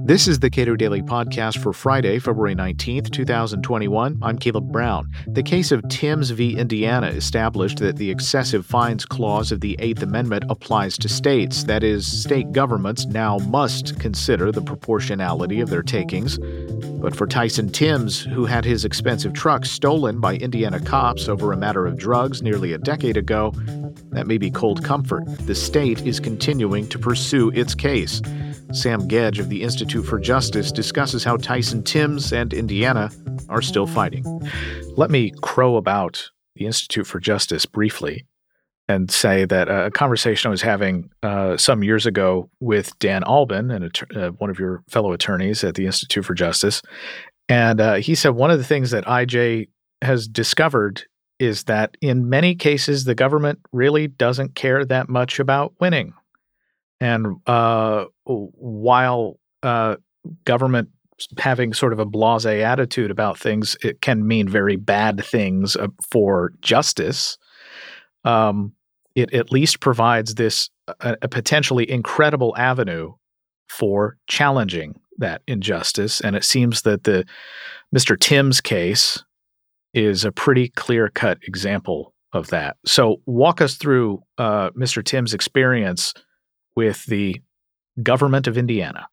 This is the Cato Daily Podcast for Friday, February 19th, 2021. I'm Caleb Brown. The case of Timbs v. Indiana established that the excessive fines clause of the Eighth Amendment applies to states. That is, state governments now must consider the proportionality of their takings. But for Tyson Timbs, who had his expensive truck stolen by Indiana cops over a matter of drugs nearly a decade ago, that may be cold comfort. The state is continuing to pursue its case. Sam Gedge of the Institute for Justice discusses how Tyson Timbs and Indiana are still fighting. Let me crow about the Institute for Justice briefly and say that a conversation I was having some years ago with Dan Albin, one of your fellow attorneys at the Institute for Justice, and he said one of the things that IJ has discovered is that in many cases the government really doesn't care that much about winning. And while government having sort of a blasé attitude about things, it can mean very bad things for justice. It at least provides this a potentially incredible avenue for challenging that injustice. And it seems that the Mr. Timbs case is a pretty clear-cut example of that. So walk us through Mr. Timbs' experience with the government of Indiana.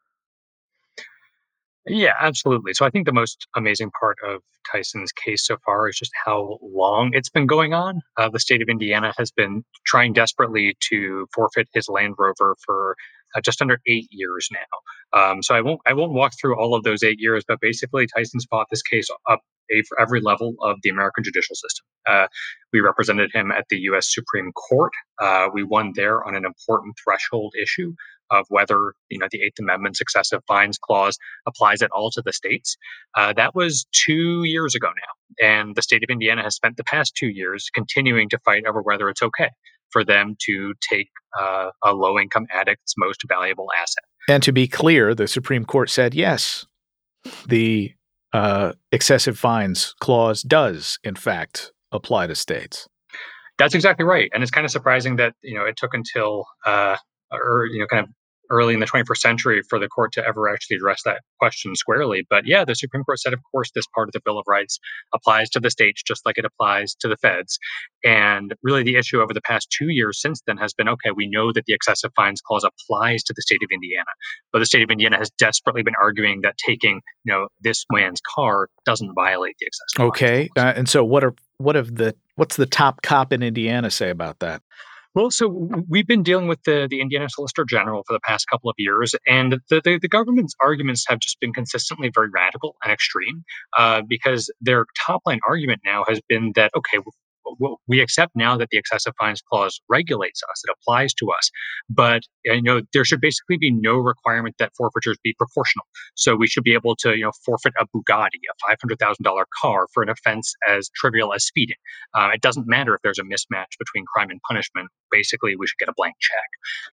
Yeah, absolutely. So I think the most amazing part of Tyson's case so far is just how long it's been going on. The state of Indiana has been trying desperately to forfeit his Land Rover for just under 8 years now. So I won't walk through all of those 8 years, but basically Tyson's fought this case up for every level of the American judicial system. We represented him at the U.S. Supreme Court. We won there on an important threshold issue of whether the Eighth Amendment's excessive fines clause applies at all to the states. That was 2 years ago now, and the state of Indiana has spent the past 2 years continuing to fight over whether it's okay for them to take a low-income addict's most valuable asset. And to be clear, the Supreme Court said yes, the excessive fines clause does, in fact, apply to states. That's exactly right, and it's kind of surprising that it took until kind of early in the 21st century for the court to ever actually address that question squarely. But yeah, the Supreme Court said, of course, this part of the Bill of Rights applies to the states just like it applies to the feds. And really the issue over the past 2 years since then has been, okay, we know that the excessive fines clause applies to the state of Indiana, but the state of Indiana has desperately been arguing that taking, this man's car doesn't violate the excessive fines clause. And so what's the top cop in Indiana say about that? Well, so we've been dealing with the Indiana Solicitor General for the past couple of years, and the government's arguments have just been consistently very radical and extreme, because their top line argument now has been that, okay, we accept now that the excessive fines clause regulates us, it applies to us, but there should basically be no requirement that forfeitures be proportional. So we should be able to forfeit a Bugatti, a $500,000 car, for an offense as trivial as speeding. It doesn't matter if there's a mismatch between crime and punishment. Basically, we should get a blank check.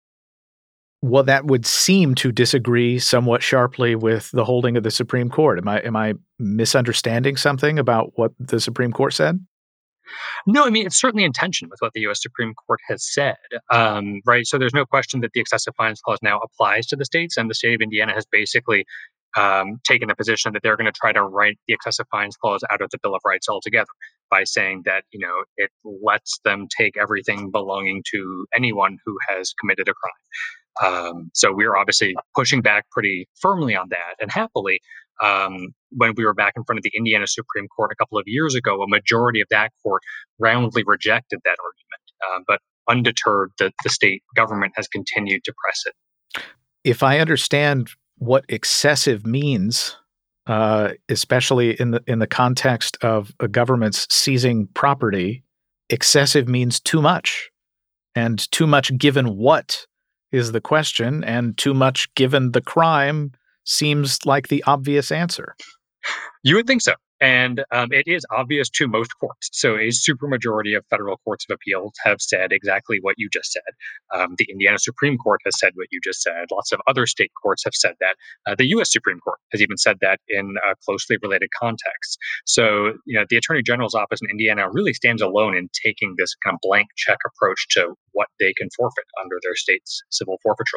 Well, that would seem to disagree somewhat sharply with the holding of the Supreme Court. Am I misunderstanding something about what the Supreme Court said? No, I mean, it's certainly in tension with what the U.S. Supreme Court has said, right? So there's no question that the excessive fines clause now applies to the states, and the state of Indiana has basically taken a position that they're going to try to write the excessive fines clause out of the Bill of Rights altogether by saying that, it lets them take everything belonging to anyone who has committed a crime. So we're obviously pushing back pretty firmly on that, and happily. When we were back in front of the Indiana Supreme Court a couple of years ago, a majority of that court roundly rejected that argument. But undeterred, the state government has continued to press it. If I understand what excessive means, especially in the context of a government's seizing property, excessive means too much. And too much given what is the question, and too much given the crime seems like the obvious answer. You would think so. And it is obvious to most courts. So a supermajority of federal courts of appeals have said exactly what you just said. The Indiana Supreme Court has said what you just said. Lots of other state courts have said that. The U.S. Supreme Court has even said that in closely related contexts. So, the Attorney General's office in Indiana really stands alone in taking this kind of blank check approach to what they can forfeit under their state's civil forfeiture law.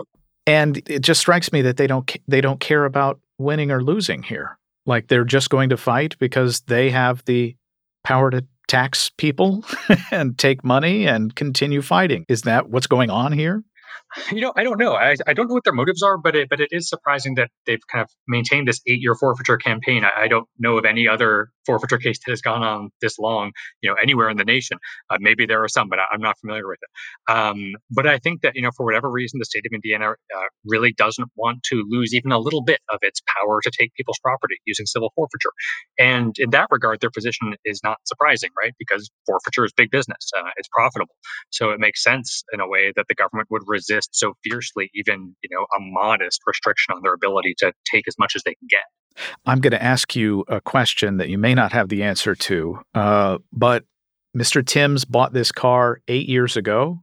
And it just strikes me that they don't care about winning or losing here. Like they're just going to fight because they have the power to tax people and take money and continue fighting. Is that what's going on here? I don't know. I don't know what their motives are, but it is surprising that they've kind of maintained this 8-year forfeiture campaign. I don't know of any other forfeiture case that has gone on this long, anywhere in the nation. Maybe there are some, but I'm not familiar with it. But I think that for whatever reason, the state of Indiana really doesn't want to lose even a little bit of its power to take people's property using civil forfeiture. And in that regard, their position is not surprising, right? Because forfeiture is big business; it's profitable. So it makes sense in a way that the government would resist so fiercely, even a modest restriction on their ability to take as much as they can get. I'm going to ask you a question that you may not have the answer to, but Mr. Timms bought this car 8 years ago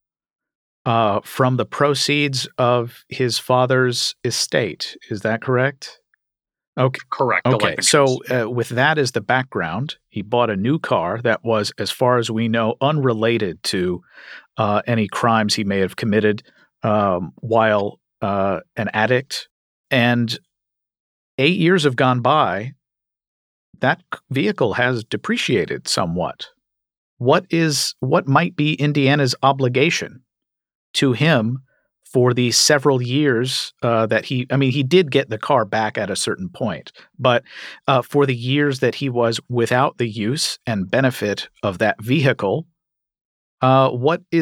from the proceeds of his father's estate. Is that correct? Okay. Correct. Okay. So with that as the background, he bought a new car that was, as far as we know, unrelated to any crimes he may have committed while an addict. And 8 years have gone by. That vehicle has depreciated somewhat. What might be Indiana's obligation to him for the several years that he did get the car back at a certain point, but for the years that he was without the use and benefit of that vehicle, what do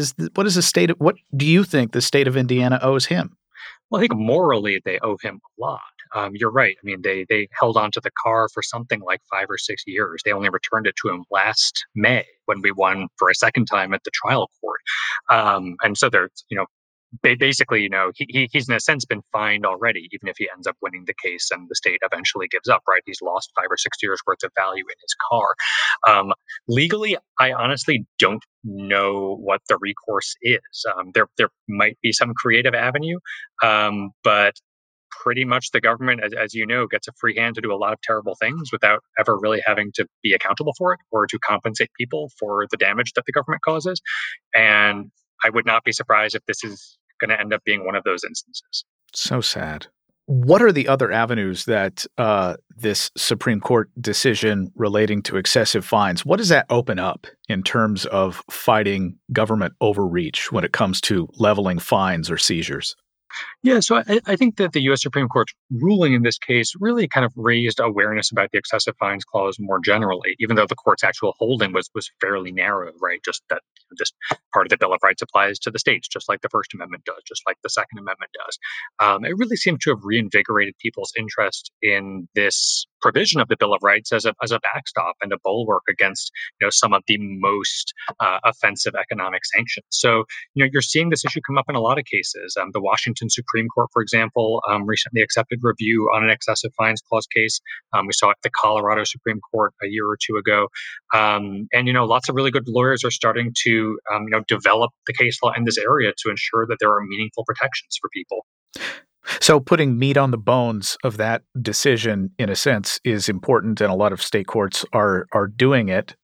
you think the state of Indiana owes him? Well, I think morally they owe him a lot. You're right. I mean, they held on to the car for something like 5 or 6 years. They only returned it to him last May when we won for a second time at the trial court. And so there's, basically, he's in a sense been fined already, even if he ends up winning the case and the state eventually gives up, right? He's lost 5 or 6 years worth of value in his car. Legally, I honestly don't know what the recourse is. There might be some creative avenue, but pretty much the government, as you know, gets a free hand to do a lot of terrible things without ever really having to be accountable for it or to compensate people for the damage that the government causes. And I would not be surprised if this is going to end up being one of those instances. So sad. What are the other avenues that this Supreme Court decision relating to excessive fines, what does that open up in terms of fighting government overreach when it comes to leveling fines or seizures? Yeah, so I think that the U.S. Supreme Court's ruling in this case really kind of raised awareness about the excessive fines clause more generally, even though the court's actual holding was fairly narrow, right? Just that this part of the Bill of Rights applies to the states, just like the First Amendment does, just like the Second Amendment does. It really seemed to have reinvigorated people's interest in this provision of the Bill of Rights as a backstop and a bulwark against some of the most offensive economic sanctions. So you're seeing this issue come up in a lot of cases. The Washington Supreme Court, for example, recently accepted review on an excessive fines clause case. We saw it at the Colorado Supreme Court a year or two ago. And lots of really good lawyers are starting to develop the case law in this area to ensure that there are meaningful protections for people. So putting meat on the bones of that decision, in a sense, is important, and a lot of state courts are doing it.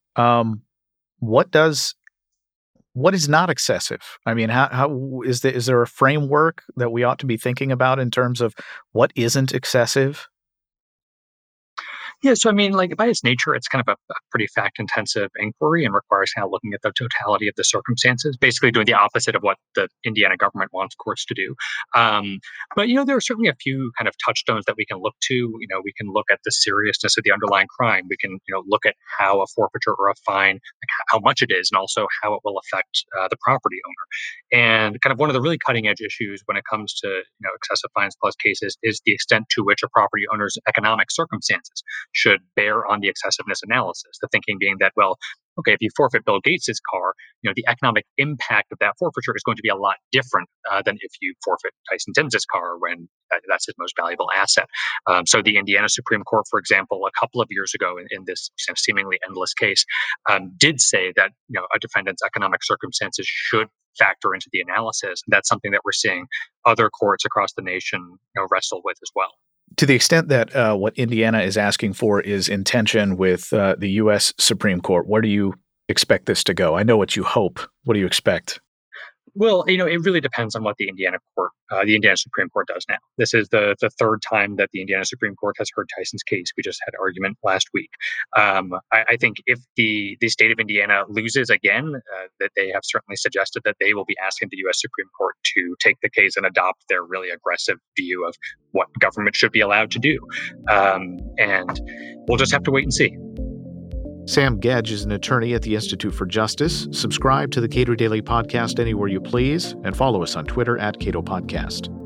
What is not excessive? I mean, how is there a framework that we ought to be thinking about in terms of what isn't excessive? Yeah, so I mean, like by its nature, it's kind of a pretty fact-intensive inquiry and requires kind of looking at the totality of the circumstances, basically doing the opposite of what the Indiana government wants courts to do. But there are certainly a few kind of touchstones that we can look to. We can look at the seriousness of the underlying crime. We can look at how a forfeiture or a fine, like how much it is, and also how it will affect the property owner. And kind of one of the really cutting-edge issues when it comes to excessive fines clause cases is the extent to which a property owner's economic circumstances should bear on the excessiveness analysis. The thinking being that, well, okay, if you forfeit Bill Gates's car, the economic impact of that forfeiture is going to be a lot different than if you forfeit Tyson Timms's car when that's his most valuable asset. So the Indiana Supreme Court, for example, a couple of years ago in this seemingly endless case, did say that a defendant's economic circumstances should factor into the analysis. And that's something that we're seeing other courts across the nation wrestle with as well. To the extent that what Indiana is asking for is in tension with the U.S. Supreme Court, where do you expect this to go? I know what you hope. What do you expect? Well, it really depends on what the Indiana Supreme Court does now. This is the third time that the Indiana Supreme Court has heard Tyson's case. We just had argument last week. I think if the state of Indiana loses again, that they have certainly suggested that they will be asking the U.S. Supreme Court to take the case and adopt their really aggressive view of what government should be allowed to do. And we'll just have to wait and see. Sam Gedge is an attorney at the Institute for Justice. Subscribe to the Cato Daily Podcast anywhere you please, and follow us on Twitter @CatoPodcast.